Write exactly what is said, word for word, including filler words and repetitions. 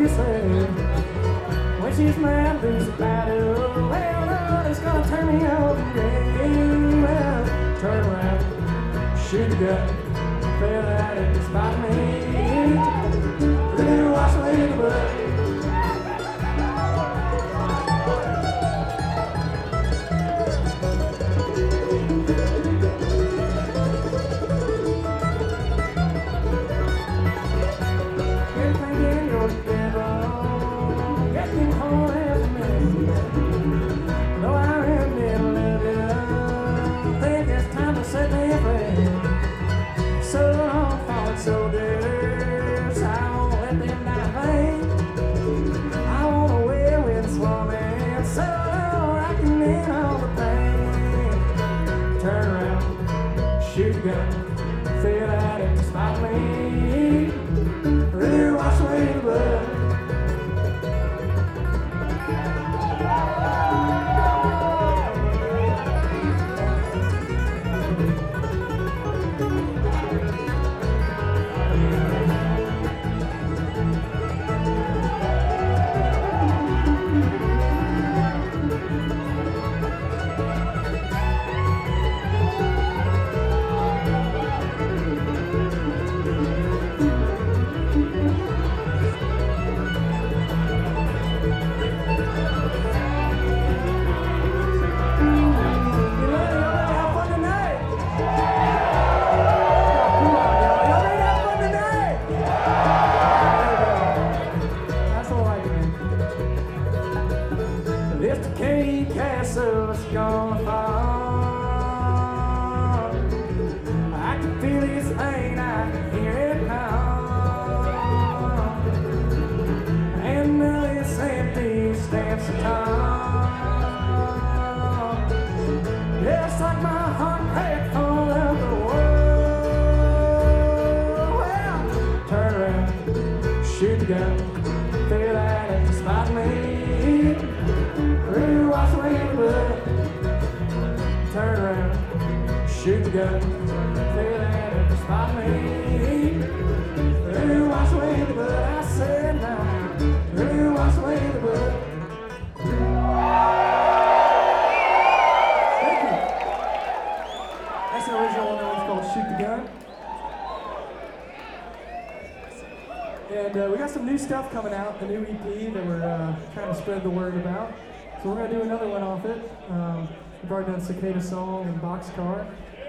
she said, when she's mad, lose the battle. Well, Lord, it's gonna turn me over again. Well, turn around, shoot the gun, fail at it, despite me. Then wash away the blood. Soldiers, I won't let them die vain. I wanna wear with swarming, so rocking in all the pain. Turn around, shoot the gun, feel at it, spot me. Really wash away the blood. If the Cape Castle's gonna fall, I can feel this pain, I can hear it call. And now this empty stands so tall. Just like my heart cracked all of the world. Well, turn around, shoot the gun, feel at it, spot me. Really wash away the blood. Turn around, shoot the gun, feel at it, spot me. Really wash away the blood. I said now, really wash away the blood. Thank you. That's the original one that was called Shoot the Gun. And uh, we got some new stuff coming out, a new E P that we're uh, trying to spread the word about. So we're going to do another one off it. Um, we've already done Cicada Song and Boxcar.